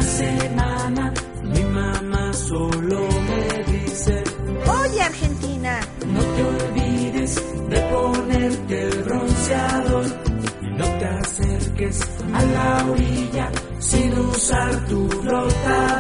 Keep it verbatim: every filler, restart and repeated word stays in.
semana mi mamá solo me dice: Oye, Argentina, no te olvides de ponerte el bronceador y no te acerques a la orilla sin usar tu flotador.